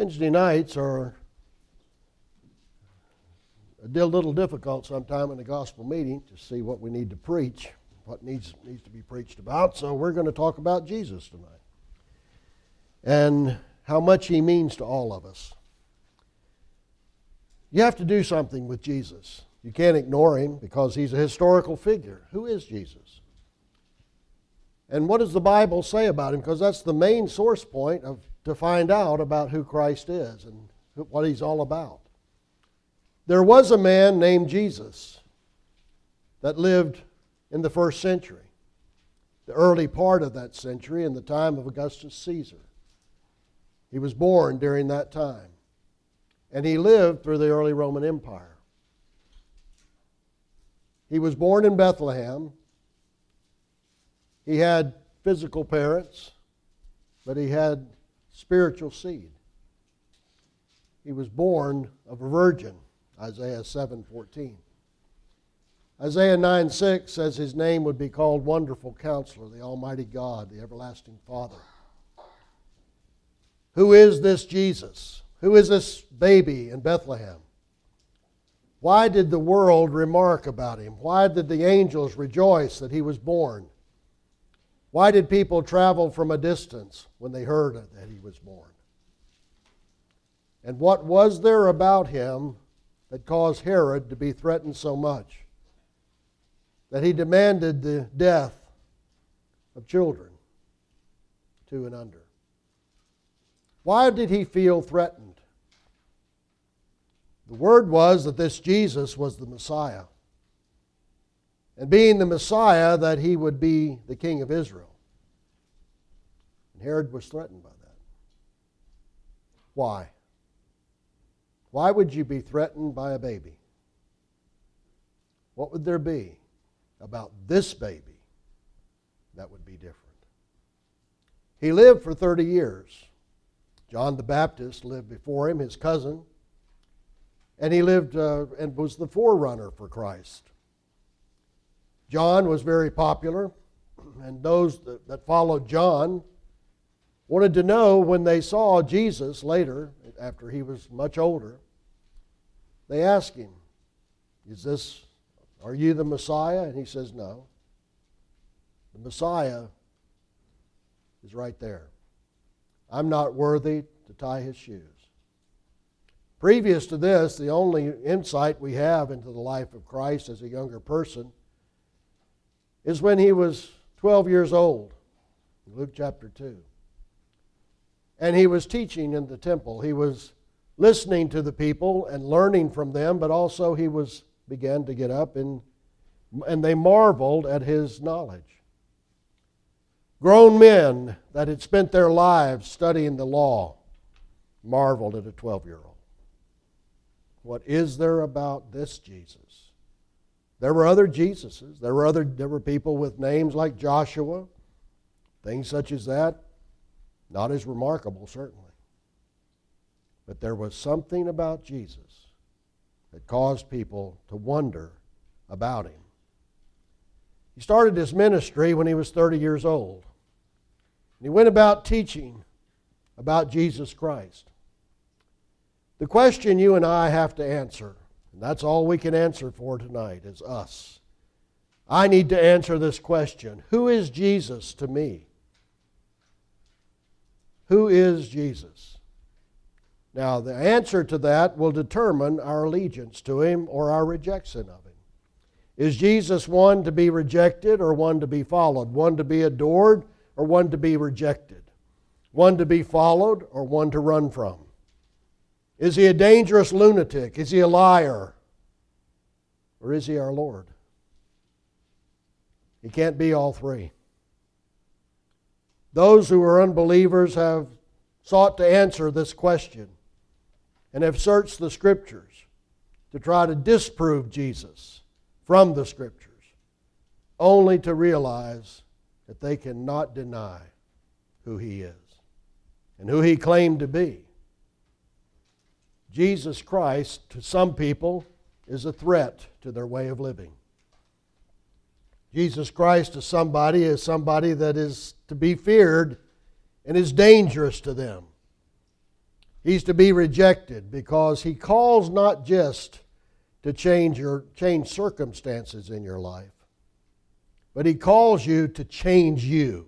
Wednesday nights are a little difficult sometime in the gospel meeting to see what we need to preach, what needs to be preached about. So we're going to talk about Jesus tonight and how much He means to all of us. You have to do something with Jesus. You can't ignore Him because He's a historical figure. Who is Jesus? And what does the Bible say about Him? Because that's the main source point to find out about who Christ is and what He's all about. There was a man named Jesus that lived in the first century, the early part of that century in the time of Augustus Caesar. He was born during that time, and he lived through the early Roman Empire. He was born in Bethlehem. He had physical parents, but he had spiritual seed. He was born of a virgin, Isaiah 7:14. Isaiah 9:6 says his name would be called Wonderful Counselor, the Almighty God, the Everlasting Father. Who is this Jesus? Who is this baby in Bethlehem? Why did the world remark about Him? Why did the angels rejoice that He was born? Why did people travel from a distance when they heard that He was born? And what was there about Him that caused Herod to be threatened so much that he demanded the death of children 2 and under? Why did he feel threatened? The word was that this Jesus was the Messiah. And being the Messiah, that He would be the King of Israel. And Herod was threatened by that. Why? Why would you be threatened by a baby? What would there be about this baby that would be different? He lived for 30 years. John the Baptist lived before him, his cousin, and he lived and was the forerunner for Christ. John was very popular, and those that followed John wanted to know when they saw Jesus later, after he was much older, they asked him, are you the Messiah? And he says, no. The Messiah is right there. I'm not worthy to tie His shoes. Previous to this, the only insight we have into the life of Christ as a younger person is when He was 12 years old, in Luke chapter 2. And He was teaching in the temple. He was listening to the people and learning from them, but also He began to get up and they marveled at His knowledge. Grown men that had spent their lives studying the law marveled at a 12-year-old. What is there about this Jesus? There were other Jesuses. There were people with names like Joshua, things such as that. Not as remarkable, certainly. But there was something about Jesus that caused people to wonder about Him. He started his ministry when he was 30 years old. And he went about teaching about Jesus Christ. The question you and I have to answer, and that's all we can answer for tonight, is us. I need to answer this question. Who is Jesus to me? Who is Jesus? Now, the answer to that will determine our allegiance to Him or our rejection of Him. Is Jesus one to be rejected or one to be followed? One to be adored or one to be rejected? One to be followed or one to run from? Is He a dangerous lunatic? Is He a liar? Or is He our Lord? He can't be all three. Those who are unbelievers have sought to answer this question and have searched the Scriptures to try to disprove Jesus from the Scriptures, only to realize that they cannot deny who He is and who He claimed to be. Jesus Christ, to some people, is a threat to their way of living. Jesus Christ to somebody is somebody that is to be feared and is dangerous to them. He's to be rejected because He calls not just to change circumstances in your life, but He calls you to change you.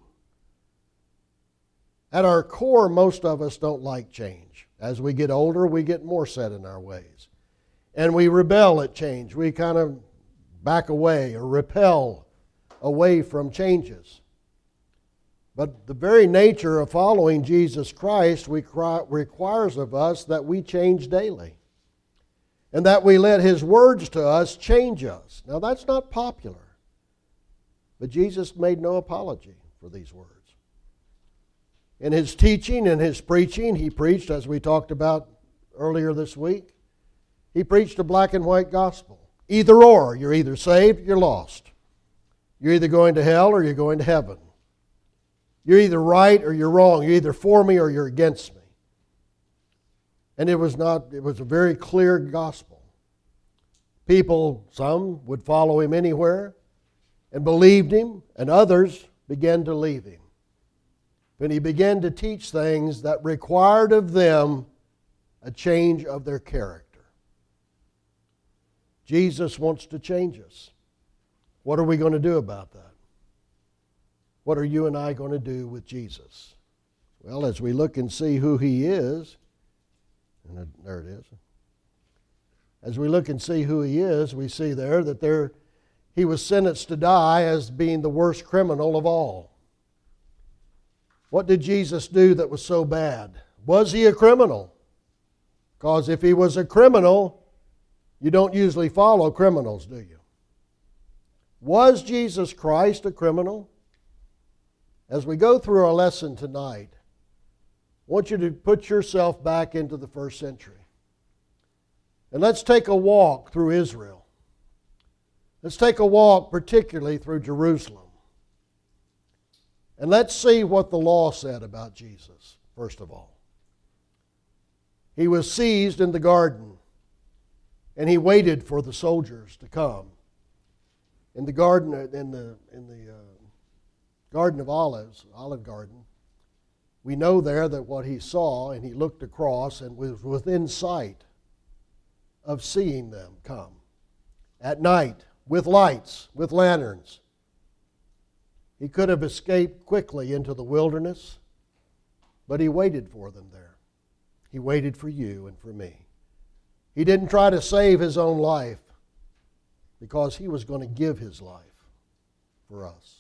At our core, most of us don't like change. As we get older, we get more set in our ways. And we rebel at change. We kind of back away or repel away from changes. But the very nature of following Jesus Christ requires of us that we change daily. And that we let His words to us change us. Now that's not popular. But Jesus made no apology for these words. In His teaching and His preaching, He preached, as we talked about earlier this week, He preached a black and white gospel. Either or. You're either saved or you're lost. You're either going to hell or you're going to heaven. You're either right or you're wrong. You're either for me or you're against me. And it was a very clear gospel. People, some would follow Him anywhere and believed Him, and others began to leave Him. When He began to teach things that required of them a change of their character. Jesus wants to change us. What are we going to do about that? What are you and I going to do with Jesus? Well, as we look and see who He is, and there it is. As we look and see who He is, we see there that He was sentenced to die as being the worst criminal of all. What did Jesus do that was so bad? Was He a criminal? Because if He was a criminal, you don't usually follow criminals, do you? Was Jesus Christ a criminal? As we go through our lesson tonight, I want you to put yourself back into the first century. And let's take a walk through Israel. Let's take a walk particularly through Jerusalem. And let's see what the law said about Jesus, first of all. He was seized in the garden, and He waited for the soldiers to come. In the garden, in the Garden of Olives, Olive Garden, we know there that what He saw, and He looked across and was within sight of seeing them come. At night, with lights, with lanterns. He could have escaped quickly into the wilderness, but He waited for them there. He waited for you and for me. He didn't try to save His own life because He was going to give His life for us.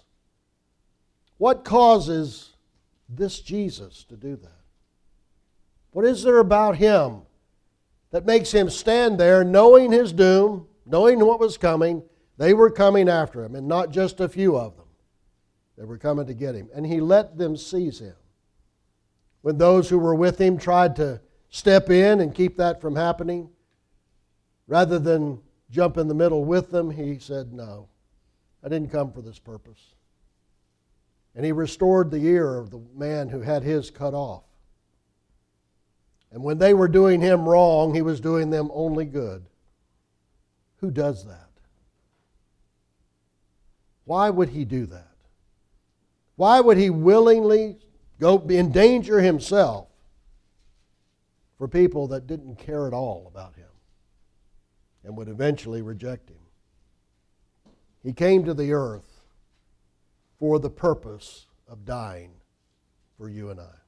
What causes this Jesus to do that? What is there about Him that makes Him stand there knowing His doom, knowing what was coming? They were coming after Him, and not just a few of them. They were coming to get Him. And He let them seize Him. When those who were with Him tried to step in and keep that from happening, rather than jump in the middle with them, He said, "No, I didn't come for this purpose." And He restored the ear of the man who had his cut off. And when they were doing Him wrong, He was doing them only good. Who does that? Why would He do that? Why would He willingly go endanger Himself for people that didn't care at all about Him and would eventually reject Him? He came to the earth for the purpose of dying for you and I.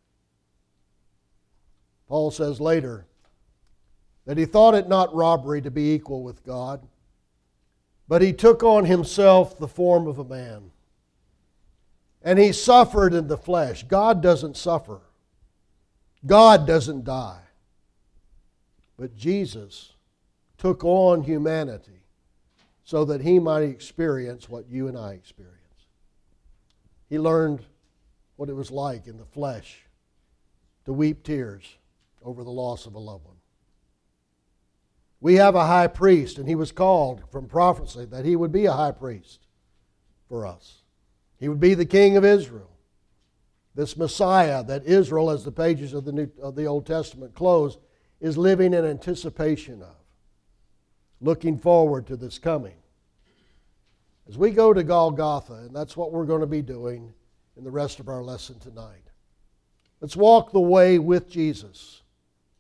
Paul says later that he thought it not robbery to be equal with God, but He took on Himself the form of a man. And He suffered in the flesh. God doesn't suffer. God doesn't die. But Jesus took on humanity so that He might experience what you and I experience. He learned what it was like in the flesh to weep tears over the loss of a loved one. We have a high priest, and He was called from prophecy that He would be a high priest for us. He would be the King of Israel. This Messiah that Israel, as the pages of the Old Testament close, is living in anticipation of, looking forward to this coming. As we go to Golgotha, and that's what we're going to be doing in the rest of our lesson tonight, let's walk the way with Jesus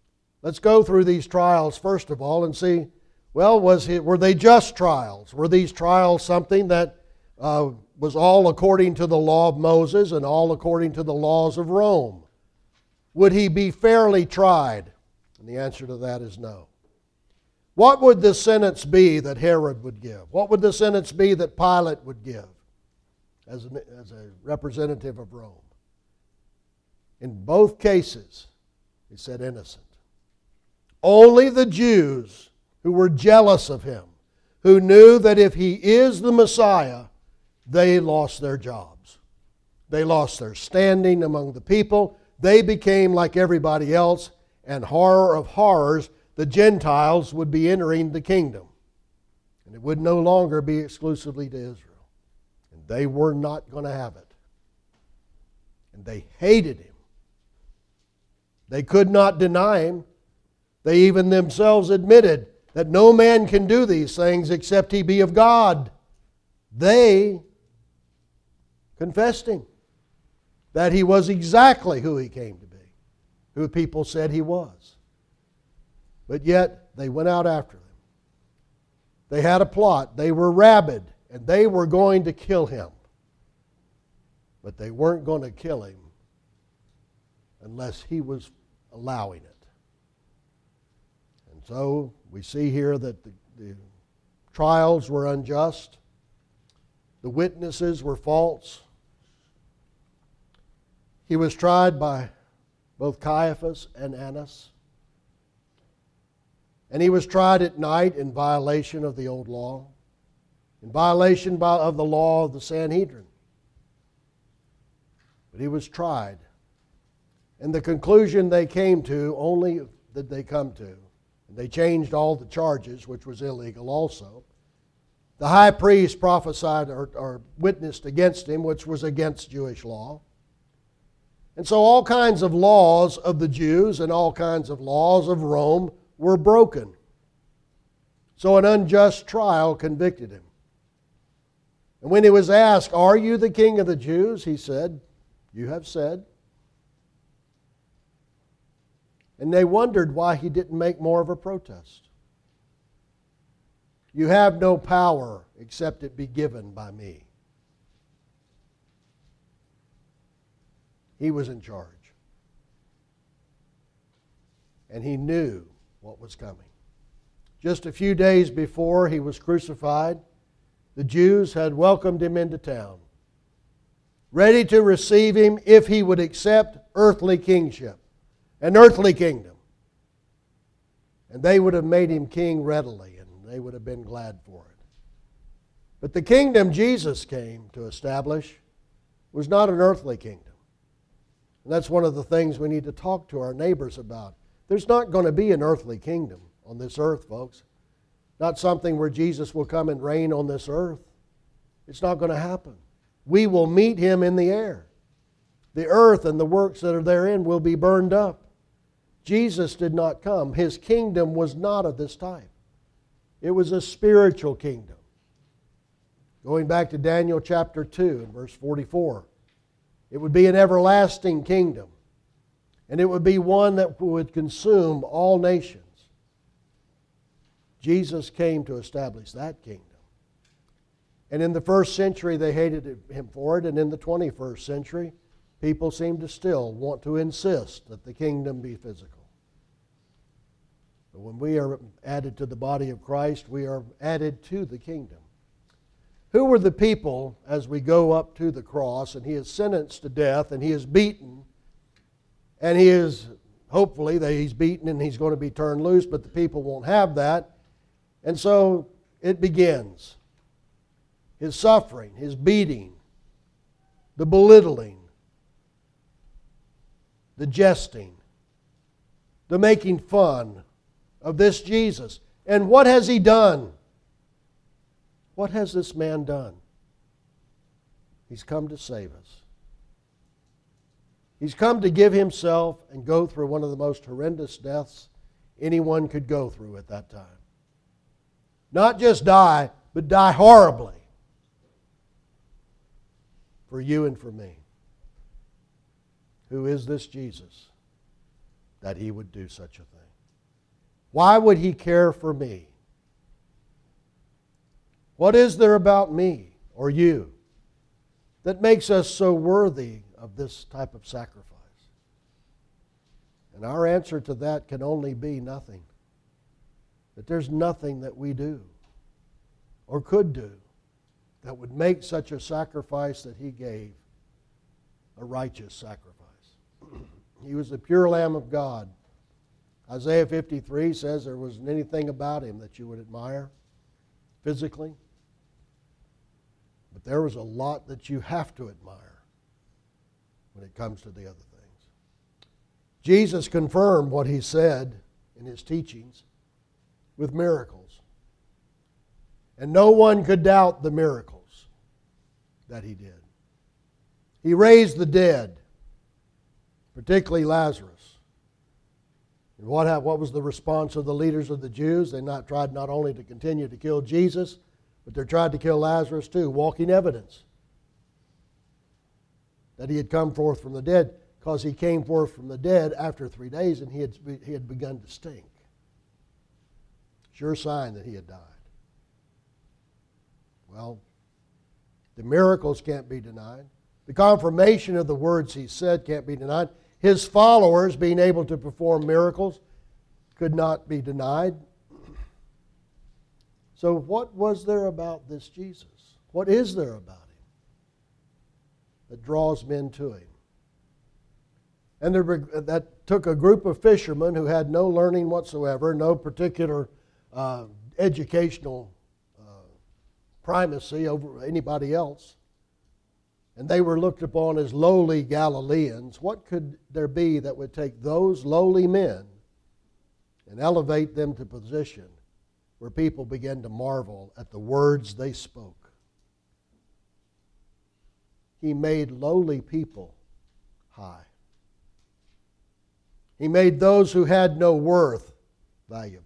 Let's go through these trials first of all and see, well, were they just trials? Were these trials something that was all according to the law of Moses and all according to the laws of Rome? Would he be fairly tried? And the answer to that is no. What would the sentence be that Herod would give? What would the sentence be that Pilate would give as a representative of Rome? In both cases, he said innocent. Only the Jews who were jealous of him, who knew that if he is the Messiah, they lost their jobs. They lost their standing among the people. They became like everybody else, and horror of horrors, the Gentiles would be entering the kingdom. And it would no longer be exclusively to Israel. And they were not going to have it. And they hated him. They could not deny him. They even themselves admitted that no man can do these things except he be of God. They confessed him, that he was exactly who he came to be, who people said he was. But yet, they went out after him. They had a plot. They were rabid, and they were going to kill him. But they weren't going to kill him unless he was allowing it. And so, we see here that the trials were unjust. The witnesses were false. He was tried by both Caiaphas and Annas. And he was tried at night in violation of the old law, in violation of the law of the Sanhedrin. But he was tried. And the conclusion they came to, only did they come to, and they changed all the charges, which was illegal also. The high priest prophesied or witnessed against him, which was against Jewish law. And so all kinds of laws of the Jews and all kinds of laws of Rome were broken. So an unjust trial convicted him. And when he was asked, "Are you the king of the Jews?" he said, "You have said." And they wondered why he didn't make more of a protest. "You have no power except it be given by me." He was in charge. And he knew what was coming. Just a few days before he was crucified, the Jews had welcomed him into town, ready to receive him if he would accept earthly kingship, an earthly kingdom. And they would have made him king readily, and they would have been glad for it. But the kingdom Jesus came to establish was not an earthly kingdom. And that's one of the things we need to talk to our neighbors about. There's not going to be an earthly kingdom on this earth, folks. Not something where Jesus will come and reign on this earth. It's not going to happen. We will meet him in the air. The earth and the works that are therein will be burned up. Jesus did not come. His kingdom was not of this type. It was a spiritual kingdom. Going back to Daniel chapter 2 and verse 44. It would be an everlasting kingdom. And it would be one that would consume all nations. Jesus came to establish that kingdom. And in the first century they hated him for it. And in the 21st century, people seem to still want to insist that the kingdom be physical. But when we are added to the body of Christ, we are added to the kingdom. Who were the people as we go up to the cross and he is sentenced to death and he is beaten and he is, hopefully, he's beaten and he's going to be turned loose, but the people won't have that. And so it begins. His suffering, his beating, the belittling, the jesting, the making fun of this Jesus. And what has he done? What has this man done? He's come to save us. He's come to give himself and go through one of the most horrendous deaths anyone could go through at that time. Not just die, but die horribly for you and for me. Who is this Jesus that he would do such a thing? Why would He care for me? What is there about me or you that makes us so worthy of this type of sacrifice? And our answer to that can only be nothing. That there's nothing that we do or could do that would make such a sacrifice that He gave a righteous sacrifice. He was the pure Lamb of God. Isaiah 53 says there wasn't anything about Him that you would admire physically. But there was a lot that you have to admire when it comes to the other things. Jesus confirmed what He said in His teachings with miracles. And no one could doubt the miracles that He did. He raised the dead, particularly Lazarus. And what was the response of the leaders of the Jews? They tried not only to continue to kill Jesus, but they tried to kill Lazarus too, walking evidence that he had come forth from the dead, because he came forth from the dead after 3 days and he had begun to stink. Sure sign that he had died. Well, the miracles can't be denied. The confirmation of the words He said can't be denied. His followers being able to perform miracles could not be denied. So what was there about this Jesus? What is there about Him that draws men to Him? And that took a group of fishermen who had no learning whatsoever, no particular educational primacy over anybody else. And they were looked upon as lowly Galileans. What could there be that would take those lowly men and elevate them to a position where people began to marvel at the words they spoke? He made lowly people high. He made those who had no worth valuable.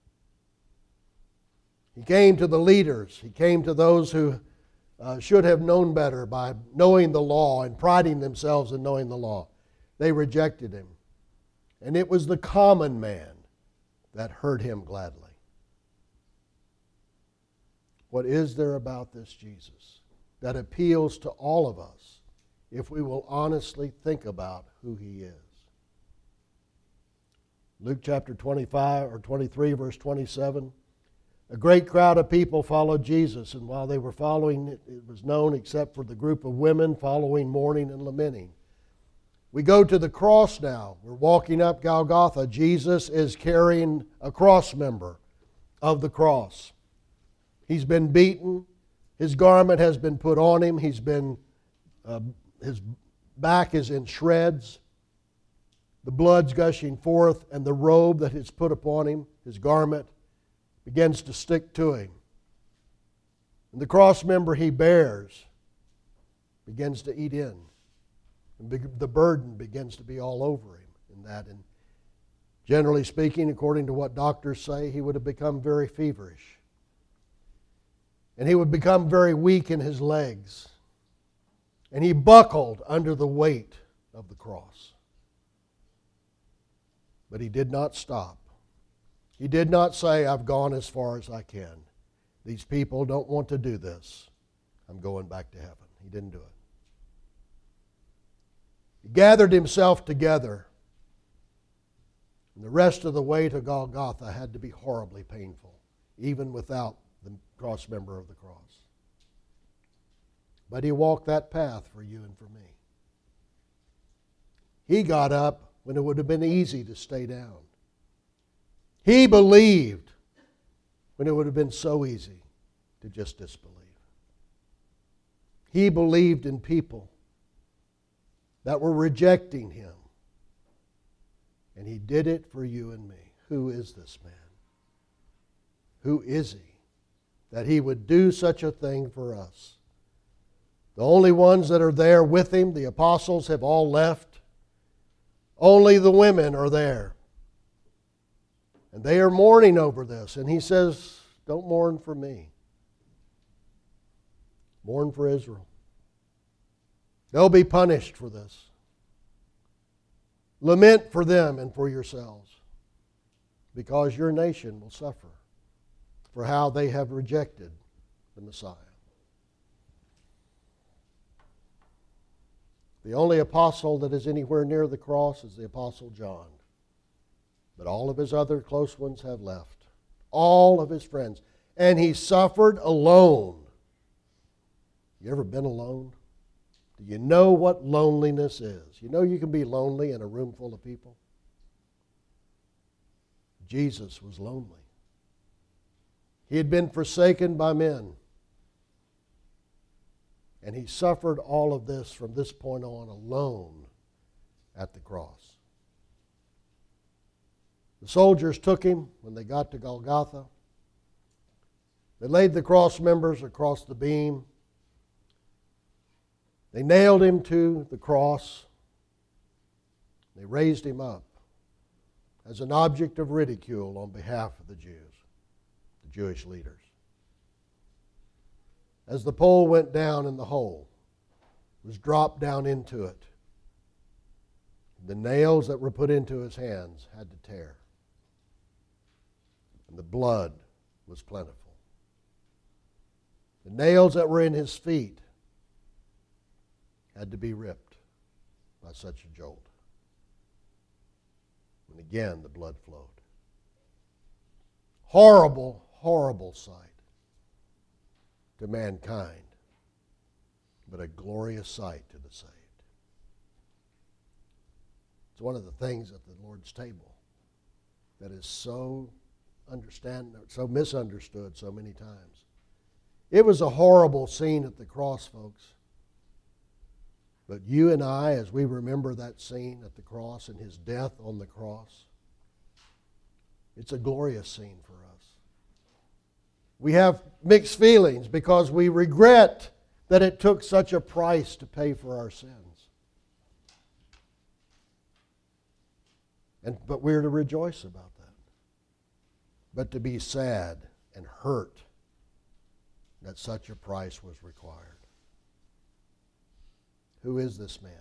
He came to the leaders. He came to those who should have known better by knowing the law and priding themselves in knowing the law. They rejected Him. And it was the common man that heard Him gladly. What is there about this Jesus that appeals to all of us if we will honestly think about who He is? Luke chapter 25 or 23 verse 27. A great crowd of people followed Jesus, and while they were following, it was known except for the group of women following, mourning and lamenting. We go to the cross now. We're walking up Golgotha. Jesus is carrying a cross member of the cross. He's been beaten. His garment has been put on Him. His back is in shreds. The blood's gushing forth, and the robe that is put upon Him, His garment, begins to stick to Him. And the cross member He bears begins to eat in. And the burden begins to be all over Him in that. And generally speaking, according to what doctors say, He would have become very feverish. And He would become very weak in His legs. And He buckled under the weight of the cross. But He did not stop. He did not say, I've gone as far as I can. These people don't want to do this. I'm going back to heaven. He didn't do it. He gathered Himself together. And the rest of the way to Golgotha had to be horribly painful, even without the cross member of the cross. But He walked that path for you and for me. He got up when it would have been easy to stay down. He believed when it would have been so easy to just disbelieve. He believed in people that were rejecting Him. And He did it for you and me. Who is this man? Who is He that He would do such a thing for us? The only ones that are there with Him, the apostles, have all left. Only the women are there. And they are mourning over this. And He says, don't mourn for me. Mourn for Israel. They'll be punished for this. Lament for them and for yourselves. because your nation will suffer for how they have rejected the Messiah. The only apostle that is anywhere near the cross is the Apostle John. But all of his other close ones have left. All of his friends. And he suffered alone. You ever been alone? Do you know what loneliness is? You know you can be lonely in a room full of people? Jesus was lonely. He had been forsaken by men. And he suffered all of this from this point on alone at the cross. The soldiers took him when they got to Golgotha. They laid the cross members across the beam. They nailed him to the cross. They raised him up as an object of ridicule on behalf of the Jews, the Jewish leaders. As the pole went down in the hole, it was dropped down into it. The nails that were put into his hands had to tear. And the blood was plentiful. The nails that were in his feet had to be ripped by such a jolt. And again, the blood flowed. Horrible, horrible sight to mankind, but a glorious sight to the saved. It's one of the things at the Lord's table that is so misunderstood so many times. It was a horrible scene at the cross, folks. But you and I, as we remember that scene at the cross and his death on the cross, it's a glorious scene for us. We have mixed feelings because we regret that it took such a price to pay for our sins. But we're to rejoice about that. But to be sad and hurt that such a price was required. Who is this man?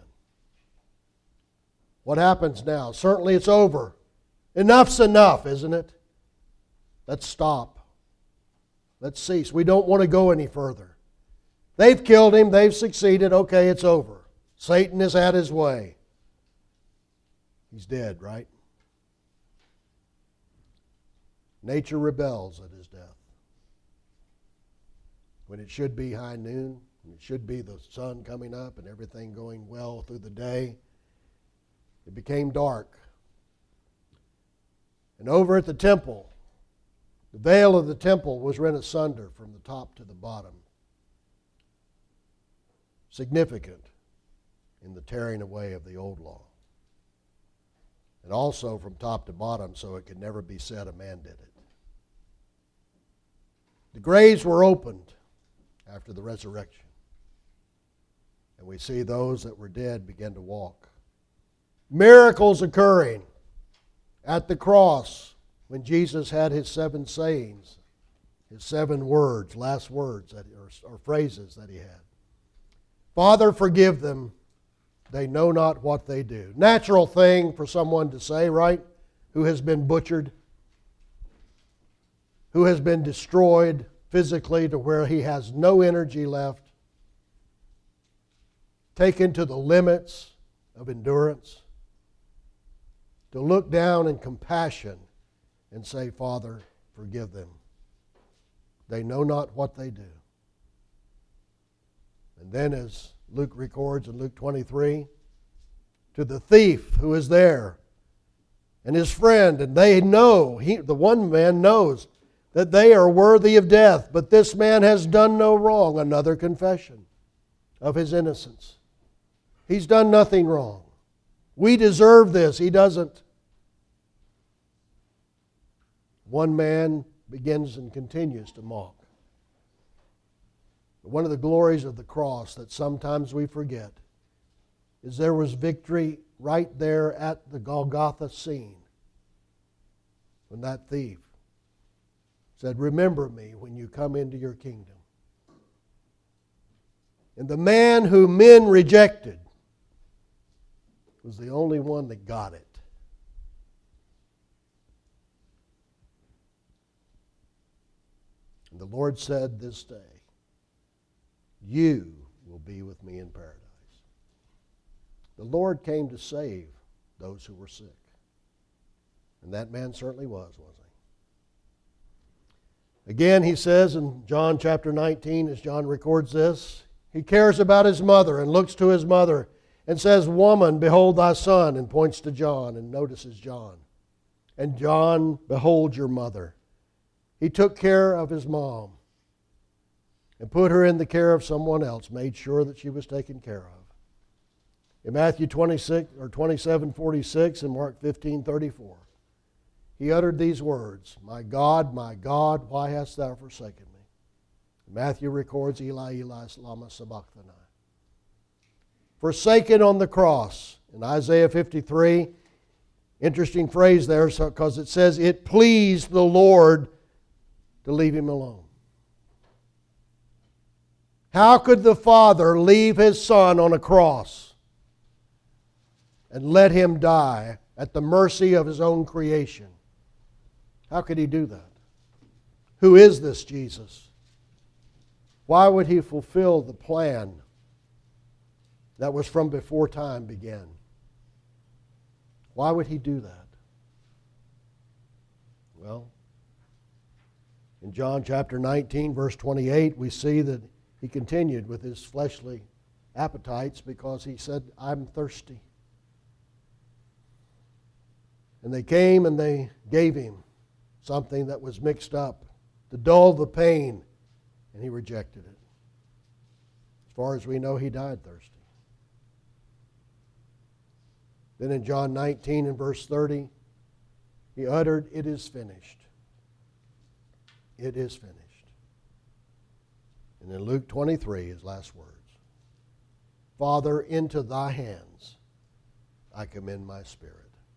What happens now? Certainly it's over. Enough's enough, isn't it? Let's stop. Let's cease. We don't want to go any further. They've killed him. They've succeeded. Okay, it's over. Satan has had his way. He's dead, right? Nature rebels at his death. When it should be high noon, when it should be the sun coming up and everything going well through the day, it became dark. And over at the temple, the veil of the temple was rent asunder from the top to the bottom. Significant in the tearing away of the old law. And also from top to bottom so it could never be said a man did it. The graves were opened after the resurrection. And we see those that were dead begin to walk. Miracles occurring at the cross when Jesus had his 7 sayings, his 7 words, last words or phrases that he had. Father, forgive them. They know not what they do. Natural thing for someone to say, right? Who has been butchered, who has been destroyed physically to where he has no energy left, taken to the limits of endurance, to look down in compassion and say, Father, forgive them. They know not what they do. And then as Luke records in Luke 23, to the thief who is there and his friend, and they know, the one man knows that they are worthy of death, but this man has done no wrong. Another confession of his innocence. He's done nothing wrong. We deserve this. He doesn't. One man begins and continues to mock. One of the glories of the cross that sometimes we forget is there was victory right there at the Golgotha scene when that thief said, remember me when you come into your kingdom. And the man whom men rejected was the only one that got it. The Lord said this day, you will be with me in paradise. The Lord came to save those who were sick. And that man certainly was, wasn't he? Again, he says in John chapter 19, as John records this, he cares about his mother and looks to his mother and says, woman, behold thy son, and points to John and notices John. And John, behold your mother. He took care of his mom and put her in the care of someone else, made sure that she was taken care of. In Matthew 27:46 and Mark 15:34, he uttered these words, my God, why hast thou forsaken me? Matthew records, Eli, Eli, lama sabachthani. Forsaken on the cross. In Isaiah 53, interesting phrase there because it says, it pleased the Lord to leave him alone. How could the Father leave his Son on a cross and let him die at the mercy of his own creation? How could he do that? Who is this Jesus? Why would he fulfill the plan that was from before time began? Why would he do that? Well, in John chapter 19, verse 28, we see that he continued with his fleshly appetites because he said, I'm thirsty. And they came and they gave him something that was mixed up to dull the pain, and he rejected it. As far as we know, he died thirsty. Then in John 19 and verse 30, he uttered, it is finished. It is finished. And in Luke 23, his last words, Father, into thy hands I commend my spirit.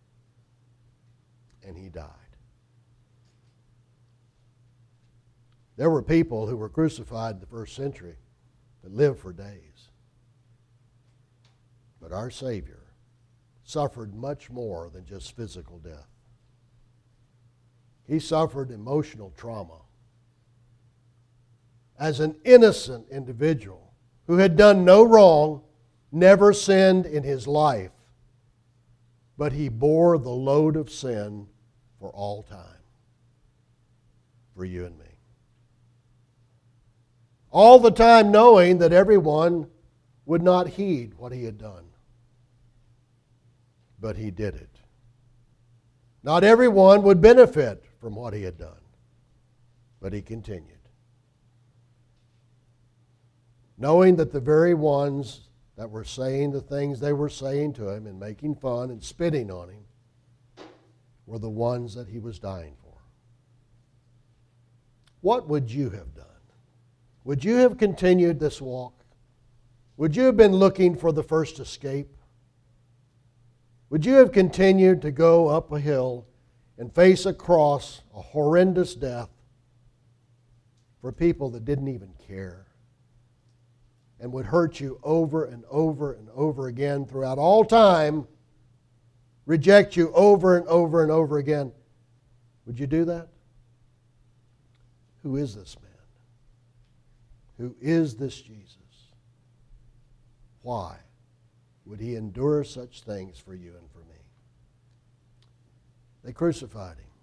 And he died. There were people who were crucified in the first century that lived for days. But our Savior suffered much more than just physical death. He suffered emotional trauma. As an innocent individual who had done no wrong, never sinned in his life, but he bore the load of sin for all time, for you and me. All the time knowing that everyone would not heed what he had done. But he did it. Not everyone would benefit from what he had done, but he continued. Knowing that the very ones that were saying the things they were saying to him and making fun and spitting on him were the ones that he was dying for. What would you have done? Would you have continued this walk? Would you have been looking for the first escape? Would you have continued to go up a hill and face across a horrendous death for people that didn't even care and would hurt you over and over and over again throughout all time, reject you over and over and over again? Would you do that? Who is this man? Who is this Jesus? Why would he endure such things for you and for me? They crucified him.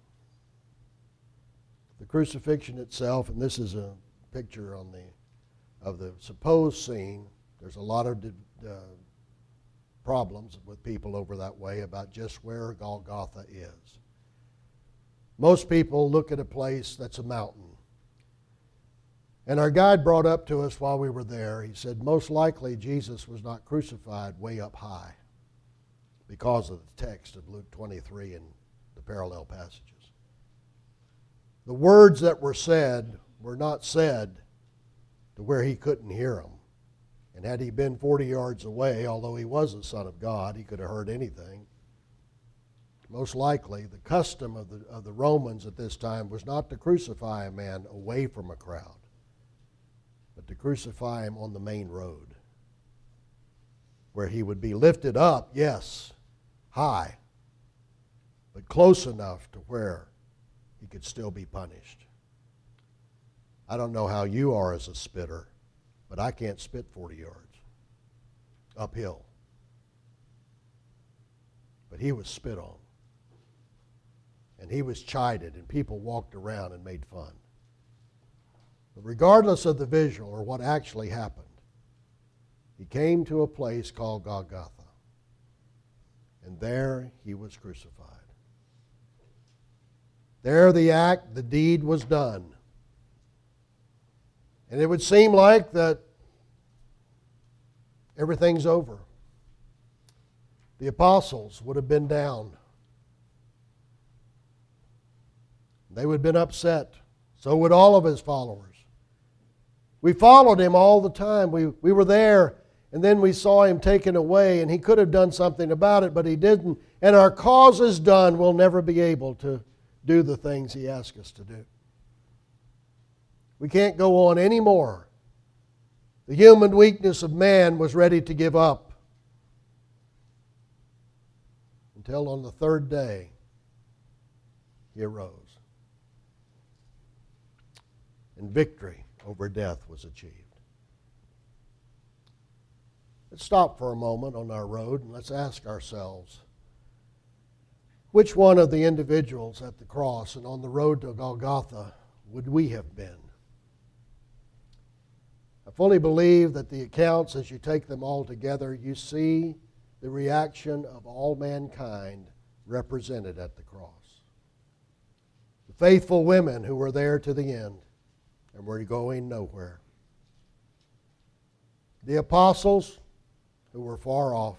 The crucifixion itself, and this is a picture of the supposed scene. There's a lot of problems with people over that way about just where Golgotha is. Most people look at a place that's a mountain. And our guide brought up to us while we were there, he said, most likely Jesus was not crucified way up high because of the text of Luke 23 and the parallel passages. The words that were said were not said to where he couldn't hear them. And had he been 40 yards away, although he was the Son of God, he could have heard anything. Most likely, the custom of the Romans at this time was not to crucify a man away from a crowd, but to crucify him on the main road, where he would be lifted up, yes, high, but close enough to where he could still be punished. I don't know how you are as a spitter, but I can't spit 40 yards uphill. But he was spit on. And he was chided, and people walked around and made fun. But regardless of the visual or what actually happened, he came to a place called Golgotha. And there he was crucified. There the deed was done. And it would seem like that everything's over. The apostles would have been down. They would have been upset. So would all of his followers. We followed him all the time. We were there, and then we saw him taken away, and he could have done something about it, but he didn't. And our cause is done. We'll never be able to do the things he asked us to do. We can't go on anymore. The human weakness of man was ready to give up. Until on the third day, he arose. And victory over death was achieved. Let's stop for a moment on our road and let's ask ourselves, which one of the individuals at the cross and on the road to Golgotha would we have been? I fully believe that the accounts, as you take them all together, you see the reaction of all mankind represented at the cross. The faithful women who were there to the end and were going nowhere. The apostles who were far off.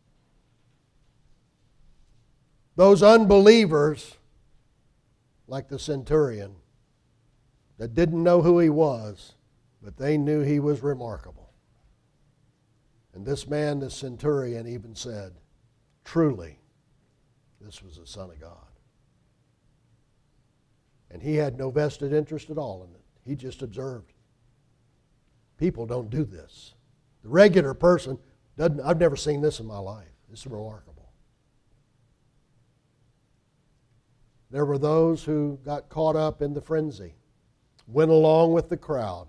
Those unbelievers, like the centurion, that didn't know who he was, but they knew he was remarkable. And this man, this centurion, even said, truly, this was the Son of God. And he had no vested interest at all in it. He just observed. People don't do this. The regular person doesn't. I've never seen this in my life. This is remarkable. There were those who got caught up in the frenzy, went along with the crowd.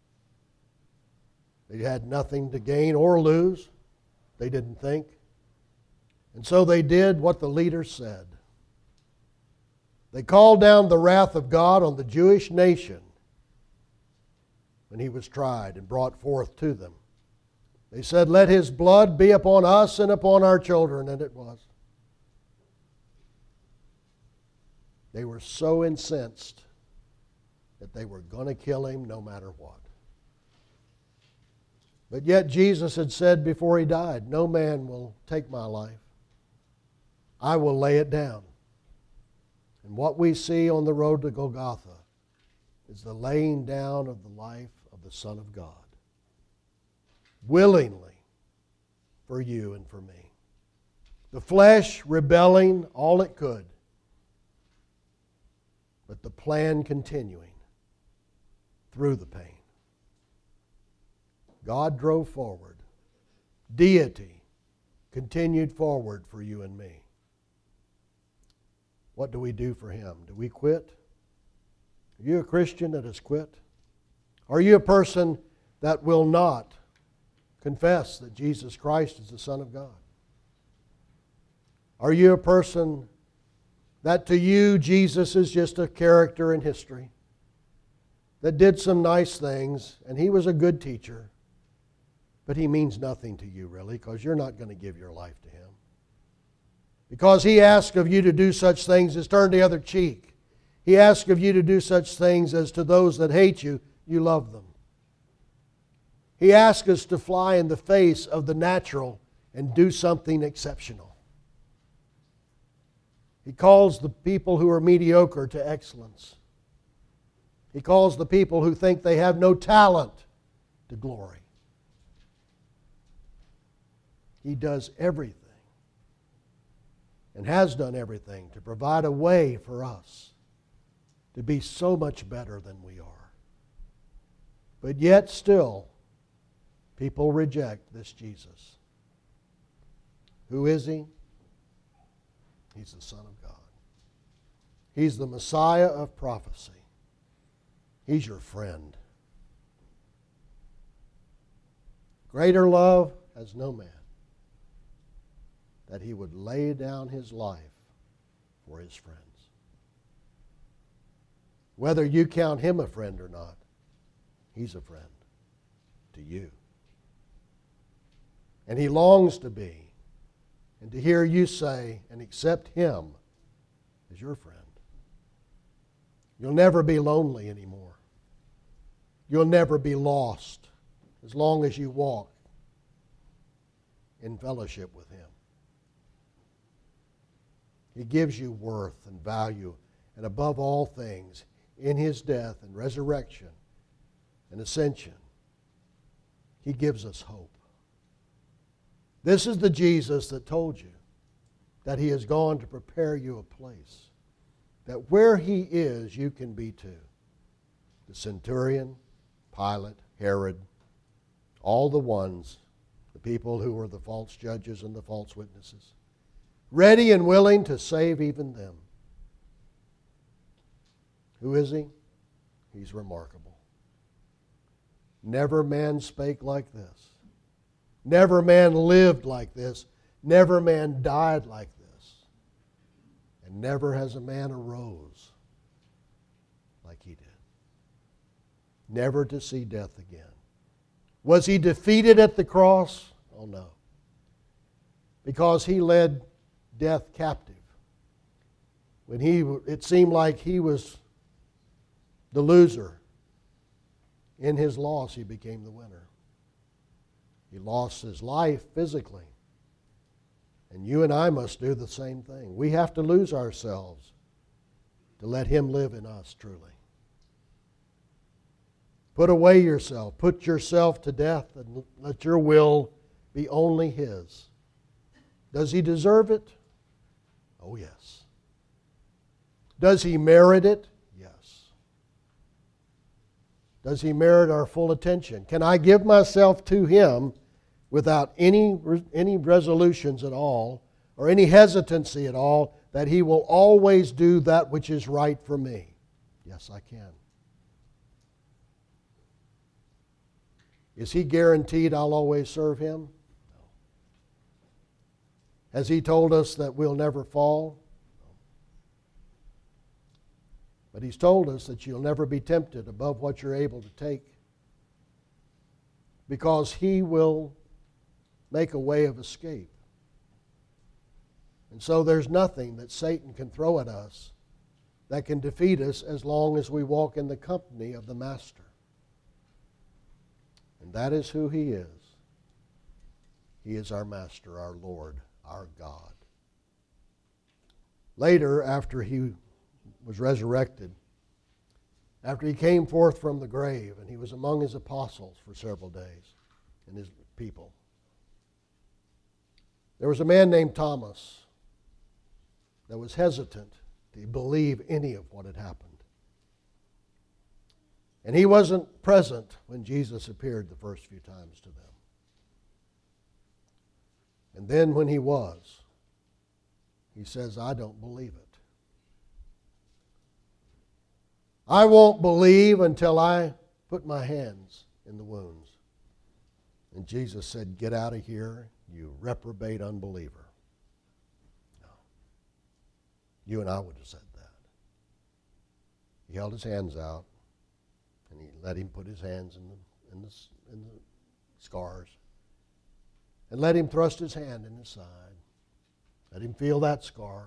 They had nothing to gain or lose. They didn't think. And so they did what the leaders said. They called down the wrath of God on the Jewish nation when he was tried and brought forth to them. They said, let his blood be upon us and upon our children, and it was. They were so incensed that they were going to kill him no matter what. But yet Jesus had said before he died, no man will take my life. I will lay it down. And what we see on the road to Golgotha is the laying down of the life of the Son of God. Willingly for you and for me. The flesh rebelling all it could, but the plan continuing through the pain. God drove forward. Deity continued forward for you and me. What do we do for him? Do we quit? Are you a Christian that has quit? Are you a person that will not confess that Jesus Christ is the Son of God? Are you a person that to you Jesus is just a character in history that did some nice things and he was a good teacher, but he means nothing to you really because you're not going to give your life to him? Because he asks of you to do such things as turn the other cheek. He asks of you to do such things as to those that hate you, you love them. He asks us to fly in the face of the natural and do something exceptional. He calls the people who are mediocre to excellence. He calls the people who think they have no talent to glory. He does everything and has done everything to provide a way for us to be so much better than we are. But yet still, people reject this Jesus. Who is he? He's the Son of God. He's the Messiah of prophecy. He's your friend. Greater love has no man, that he would lay down his life for his friends. Whether you count him a friend or not, he's a friend to you. And he longs to be, and to hear you say and accept him as your friend. You'll never be lonely anymore. You'll never be lost as long as you walk in fellowship with him. He gives you worth and value, and above all things, in his death and resurrection and ascension, he gives us hope. This is the Jesus that told you that he has gone to prepare you a place, that where he is, you can be too. The centurion, Pilate, Herod, all the ones, the people who were the false judges and the false witnesses, ready and willing to save even them. Who is he? He's remarkable. Never man spake like this. Never man lived like this. Never man died like this. And never has a man arose like he did. Never to see death again. Was he defeated at the cross? Oh no. Because he led death captive. When it seemed like he was the loser, in his loss he became the winner. He lost his life physically. And you and I must do the same thing. We have to lose ourselves to let him live in us truly. Put away yourself. Put yourself to death and let your will be only his. Does he deserve it? Oh, yes. Does he merit it? Yes. Does he merit our full attention? Can I give myself to him without any resolutions at all or any hesitancy at all that he will always do that which is right for me? Yes, I can. Is he guaranteed I'll always serve him? No. Has he told us that we'll never fall? No. But he's told us that you'll never be tempted above what you're able to take, because he will make a way of escape. And so there's nothing that Satan can throw at us that can defeat us as long as we walk in the company of the Master. And that is who he is. He is our Master, our Lord, our God. Later, after he was resurrected, after he came forth from the grave, and he was among his apostles for several days and his people, there was a man named Thomas that was hesitant to believe any of what had happened. And he wasn't present when Jesus appeared the first few times to them. And then when he was, he says, I don't believe it. I won't believe until I put my hands in the wounds. And Jesus said, get out of here, you reprobate unbeliever. No. You and I would have said that. He held his hands out, and he let him put his hands in the scars, and let him thrust his hand in his side. Let him feel that scar.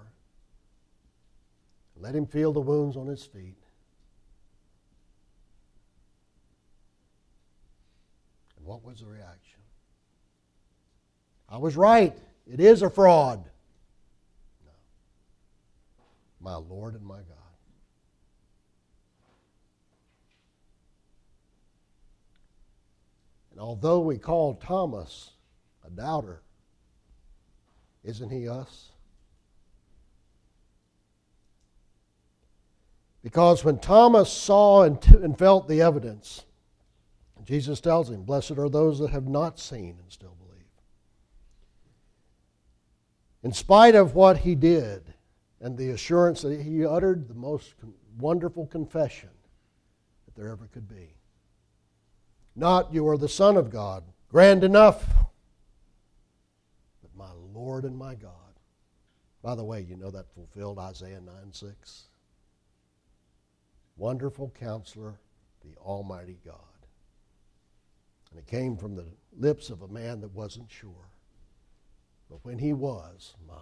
Let him feel the wounds on his feet. And what was the reaction? I was right. It is a fraud. No. My Lord and my God. And although we call Thomas a doubter, isn't he us? Because when Thomas saw and felt the evidence, Jesus tells him, blessed are those that have not seen and still believe. In spite of what he did and the assurance that he uttered the most wonderful confession that there ever could be. Not you are the Son of God, grand enough, but my Lord and my God. By the way, you know that fulfilled Isaiah 9:6. Wonderful Counselor, the Almighty God. And it came from the lips of a man that wasn't sure. But when he was, my.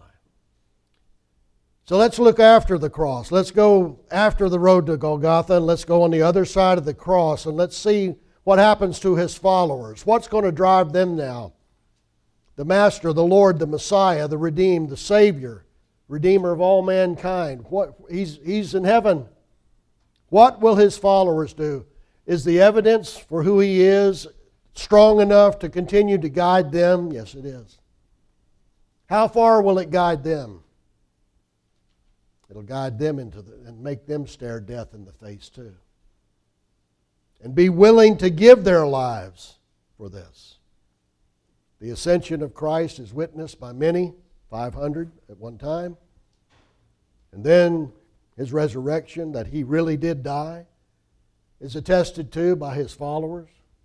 So let's look after the cross. Let's go after the road to Golgotha, and let's go on the other side of the cross, and let's see what happens to his followers. What's going to drive them now? The Master, the Lord, the Messiah, the Redeemed, the Savior, Redeemer of all mankind. He's in heaven. What will his followers do? Is the evidence for who he is strong enough to continue to guide them? Yes, it is. How far will it guide them? It'll guide them and make them stare death in the face too. And be willing to give their lives for this. The ascension of Christ is witnessed by many, 500 at one time. And then his resurrection, that he really did die, is attested to by his followers.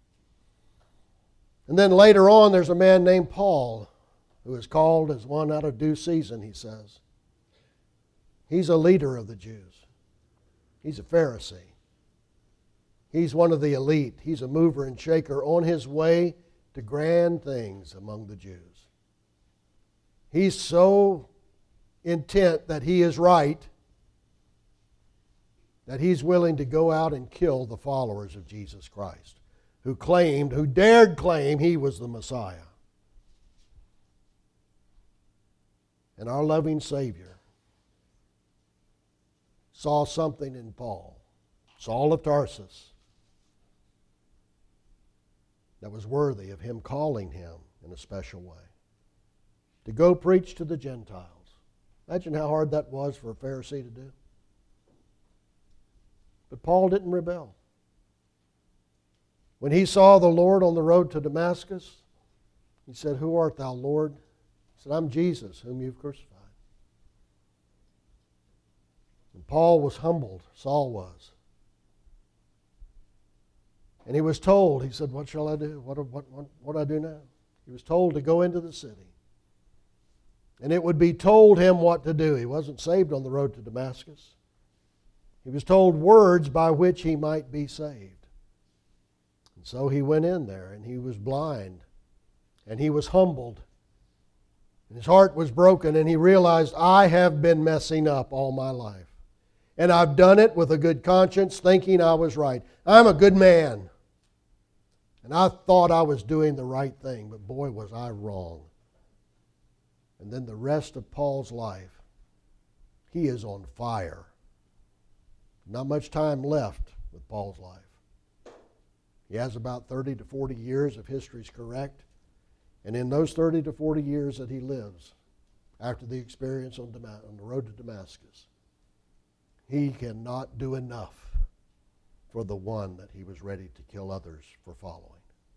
And then later on, there's a man named Paul, who is called as one out of due season, he says. He's a leader of the Jews. He's a Pharisee. He's one of the elite. He's a mover and shaker on his way to grand things among the Jews. He's so intent that he is right that he's willing to go out and kill the followers of Jesus Christ, who dared claim he was the Messiah. And our loving Savior saw something in Paul, Saul of Tarsus, that was worthy of him calling him in a special way to go preach to the Gentiles. Imagine how hard that was for a Pharisee to do. But Paul didn't rebel. When he saw the Lord on the road to Damascus, he said, "Who art thou, Lord?" He said, "I'm Jesus, whom you've crucified." And Paul was humbled, Saul was. And he was told, he said, "What shall I do? What do I do now?" He was told to go into the city. And it would be told him what to do. He wasn't saved on the road to Damascus. He was told words by which he might be saved. And so he went in there, and he was blind, and he was humbled. And his heart was broken, and he realized, I have been messing up all my life. And I've done it with a good conscience, thinking I was right. I'm a good man. And I thought I was doing the right thing, but boy, was I wrong. And then the rest of Paul's life, he is on fire. Not much time left with Paul's life. He has about 30 to 40 years, if history's correct. And in those 30 to 40 years that he lives, after the experience on the road to Damascus, he cannot do enough for the one that he was ready to kill others for following.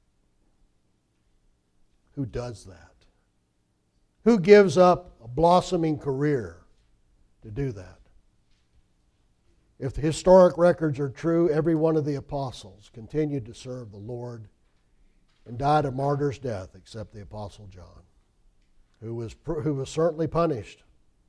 Who does that? Who gives up a blossoming career to do that? If the historic records are true, every one of the apostles continued to serve the Lord and died a martyr's death, except the Apostle John, who was certainly punished.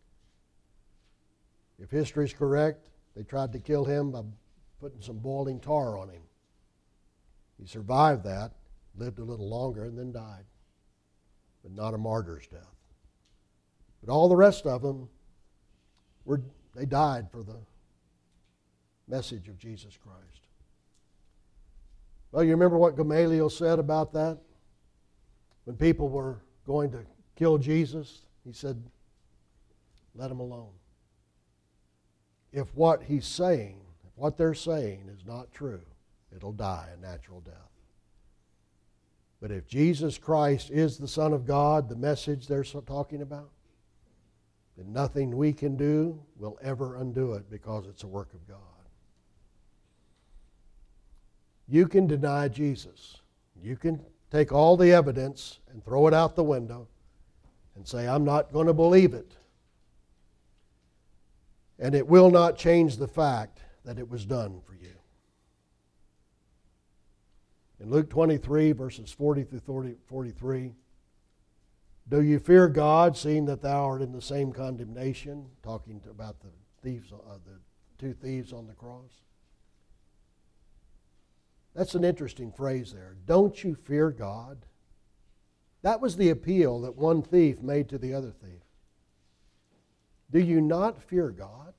If history is correct, they tried to kill him by putting some boiling tar on him. He survived that, lived a little longer, and then died, but not a martyr's death. But all the rest of them, they died for the message of Jesus Christ. Well, you remember what Gamaliel said about that? When people were going to kill Jesus, he said, "Let them alone. If what he's saying, if what they're saying is not true, it'll die a natural death. But if Jesus Christ is the Son of God, the message they're talking about, then nothing we can do will ever undo it, because it's a work of God." You can deny Jesus. You can take all the evidence and throw it out the window and say, "I'm not going to believe it." And it will not change the fact that it was done for you. In Luke 23, verses 40 through 43, do you fear God, seeing that thou art in the same condemnation? Talking about the two thieves on the cross. That's an interesting phrase there. Don't you fear God? That was the appeal that one thief made to the other thief. Do you not fear God?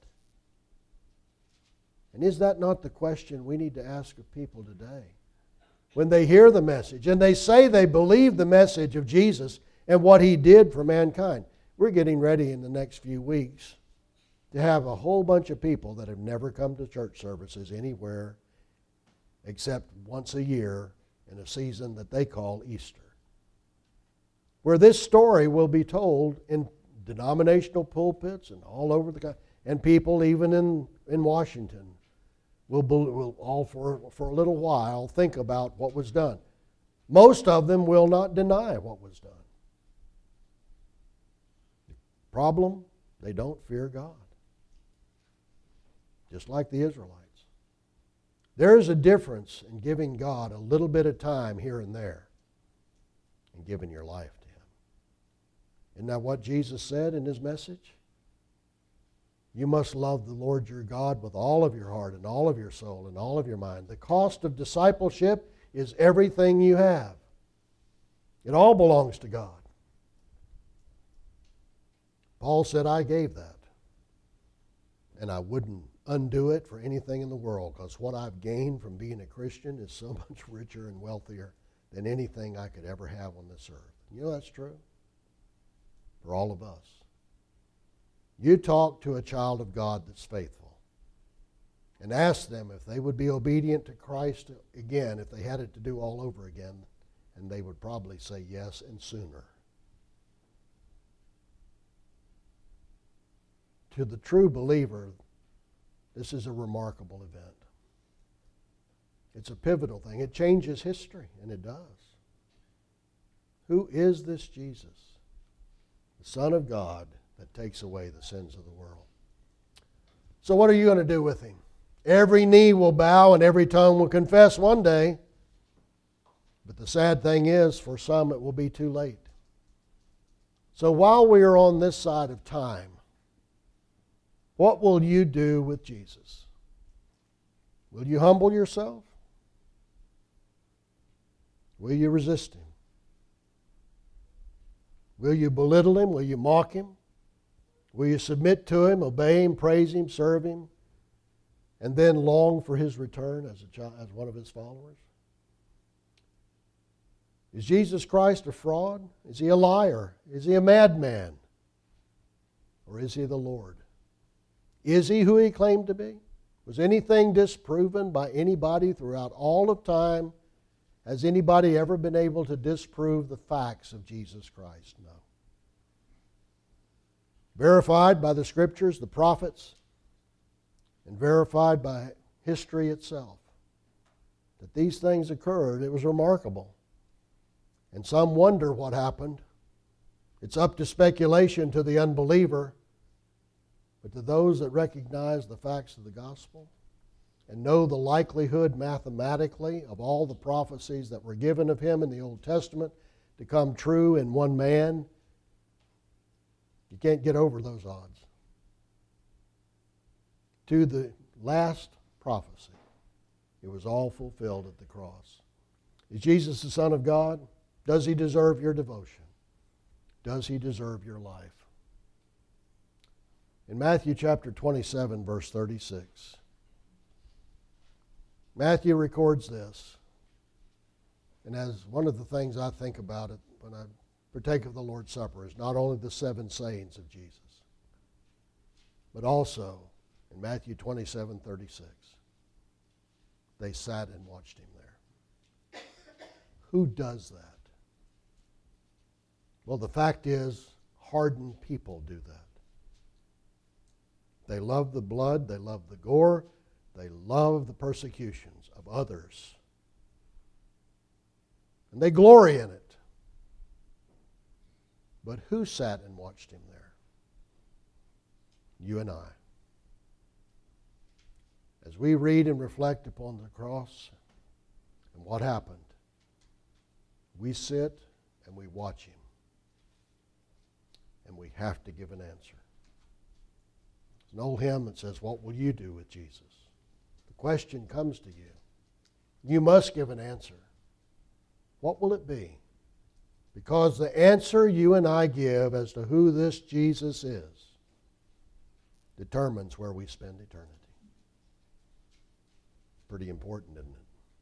And is that not the question we need to ask of people today? When they hear the message and they say they believe the message of Jesus and what He did for mankind. We're getting ready in the next few weeks to have a whole bunch of people that have never come to church services anywhere except once a year in a season that they call Easter, where this story will be told in denominational pulpits and all over the country, and people even in Washington will all for a little while think about what was done. Most of them will not deny what was done. Problem, they don't fear God. Just like the Israelites. There is a difference in giving God a little bit of time here and there and giving your life to Him. Isn't that what Jesus said in His message? You must love the Lord your God with all of your heart and all of your soul and all of your mind. The cost of discipleship is everything you have. It all belongs to God. Paul said, I gave that. And I wouldn't undo it for anything in the world, because what I've gained from being a Christian is so much richer and wealthier than anything I could ever have on this earth. You know that's true for all of us. You talk to a child of God that's faithful and ask them if they would be obedient to Christ again, if they had it to do all over again, and they would probably say yes, and sooner. To the true believer, this is a remarkable event. It's a pivotal thing. It changes history, and it does. Who is this Jesus? The Son of God that takes away the sins of the world. So what are you going to do with Him? Every knee will bow and every tongue will confess one day. But the sad thing is, for some it will be too late. So while we are on this side of time, what will you do with Jesus? Will you humble yourself? Will you resist Him? Will you belittle Him? Will you mock Him? Will you submit to Him, obey Him, praise Him, serve Him, and then long for His return as one of His followers? Is Jesus Christ a fraud? Is He a liar? Is He a madman? Or is He the Lord? Is He who He claimed to be? Was anything disproven by anybody throughout all of time? Has anybody ever been able to disprove the facts of Jesus Christ? No. Verified by the Scriptures, the prophets, and verified by history itself. That these things occurred, it was remarkable. And some wonder what happened. It's up to speculation to the unbeliever. But to those that recognize the facts of the gospel and know the likelihood mathematically of all the prophecies that were given of Him in the Old Testament to come true in one man, you can't get over those odds. To the last prophecy, it was all fulfilled at the cross. Is Jesus the Son of God? Does He deserve your devotion? Does He deserve your life? In Matthew chapter 27, verse 36, Matthew records this. And as one of the things I think about it when I partake of the Lord's Supper is not only the 7 sayings of Jesus, but also in Matthew 27:36, they sat and watched Him there. Who does that? Well, the fact is, hardened people do that. They love the blood, they love the gore, they love the persecutions of others. And they glory in it. But who sat and watched Him there? You and I. As we read and reflect upon the cross and what happened, We sit and we watch Him. And we have to give an answer. There's an old hymn that says, what will you do with Jesus? The question comes to you. You must give an answer. What will it be? Because the answer you and I give as to who this Jesus is determines where we spend eternity. Pretty important, isn't it?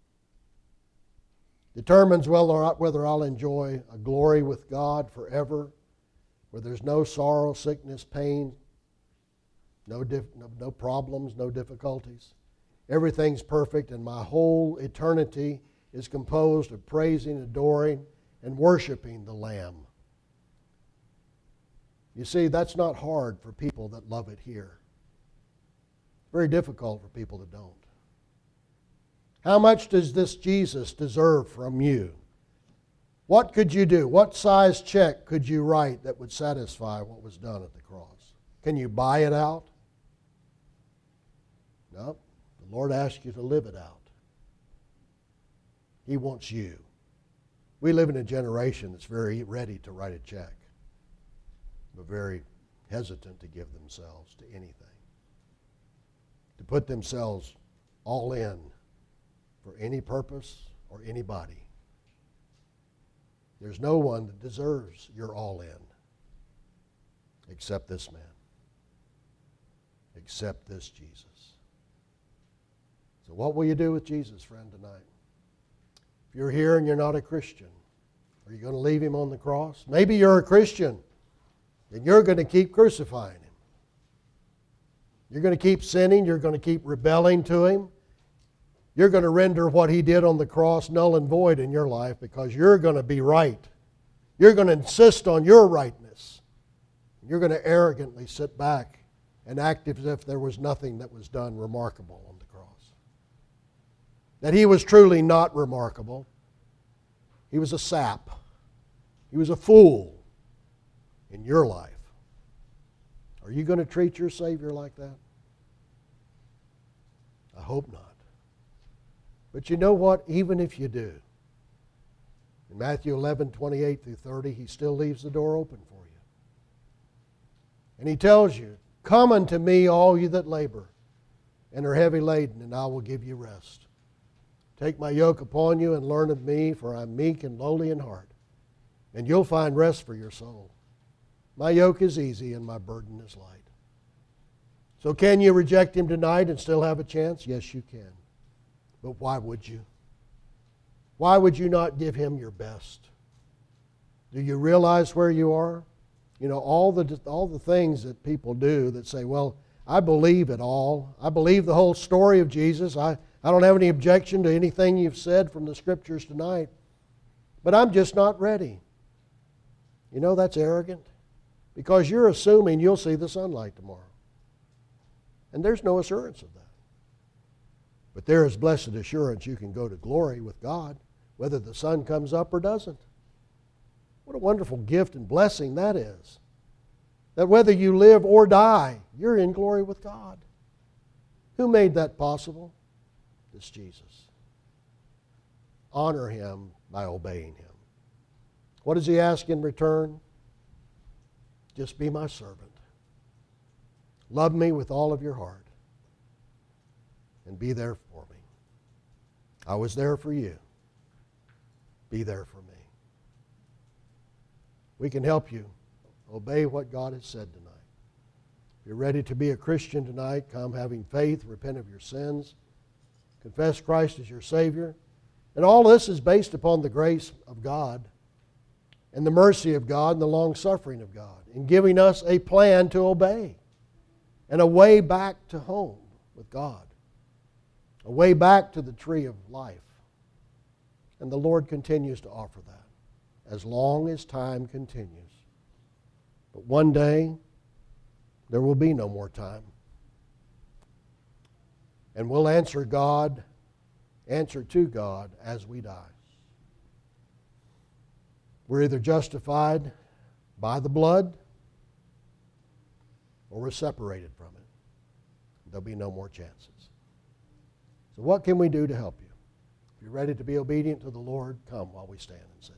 Determines whether I'll enjoy a glory with God forever, where there's no sorrow, sickness, pain, no problems, no difficulties. Everything's perfect, and my whole eternity is composed of praising, adoring, and worshiping the Lamb. You see, that's not hard for people that love it here. Very difficult for people that don't. How much does this Jesus deserve from you? What could you do? What size check could you write that would satisfy what was done at the cross? Can you buy it out? No. The Lord asks you to live it out. He wants you. We live in a generation that's very ready to write a check, but very hesitant to give themselves to anything, to put themselves all in for any purpose or anybody. There's no one that deserves your all in except this man, except this Jesus. So what will you do with Jesus, friend, tonight? If you're here and you're not a Christian, are you going to leave Him on the cross? Maybe you're a Christian and you're going to keep crucifying Him. You're going to keep sinning. You're going to keep rebelling to Him. You're going to render what He did on the cross null and void in your life because you're going to be right. You're going to insist on your rightness. You're going to arrogantly sit back and act as if there was nothing that was done remarkable on the cross. That He was truly not remarkable. He was a sap. He was a fool in your life. Are you going to treat your Savior like that? I hope not. But you know what? Even if you do, in Matthew 11:28 through 30, He still leaves the door open for you. And He tells you, come unto me, all you that labor and are heavy laden, and I will give you rest. Take my yoke upon you and learn of me, for I'm meek and lowly in heart, and you'll find rest for your soul. My yoke is easy and my burden is light. So can you reject Him tonight and still have a chance? Yes, you can. But why would you? Why would you not give Him your best? Do you realize where you are? You know, all the things that people do that say, well, I believe it all. I believe the whole story of Jesus. I don't have any objection to anything you've said from the Scriptures tonight. But I'm just not ready. You know, that's arrogant. Because you're assuming you'll see the sunlight tomorrow. And there's no assurance of that. But there is blessed assurance you can go to glory with God, whether the sun comes up or doesn't. What a wonderful gift and blessing that is. That whether you live or die, you're in glory with God. Who made that possible? This Jesus. Honor Him by obeying Him. What does He ask in return? Just be my servant. Love me with all of your heart. And be there for me. I was there for you. Be there for me. We can help you obey what God has said tonight. If you're ready to be a Christian tonight, come having faith, repent of your sins, confess Christ as your Savior. And all this is based upon the grace of God and the mercy of God and the long-suffering of God in giving us a plan to obey and a way back to home with God. A way back to the tree of life. And the Lord continues to offer that as long as time continues. But one day, there will be no more time. And we'll answer to God as we die. We're either justified by the blood or we're separated from it. There'll be no more chances. So what can we do to help you? If you're ready to be obedient to the Lord, come while we stand and sing.